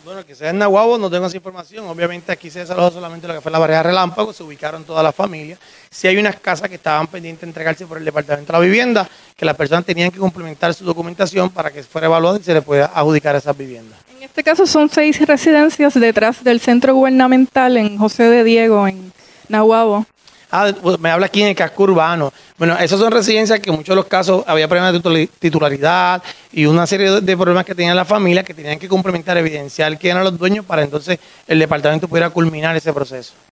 Bueno, que sea en Nahuabo no tengo esa información. Obviamente aquí se desalojó solamente lo que fue la barrera relámpago, se ubicaron todas las familias. Sí hay unas casas que estaban pendientes de entregarse por el Departamento de la Vivienda, que las personas tenían que complementar su documentación para que fuera evaluada y se le pueda adjudicar esas viviendas. En este caso son 6 residencias detrás del centro gubernamental en José de Diego, en Nahuabo. Pues me habla aquí en el casco urbano. Bueno, esas son residencias que en muchos de los casos había problemas de titularidad y una serie de problemas que tenían las familias que tenían que complementar, evidenciar quién eran los dueños para entonces el departamento pudiera culminar ese proceso.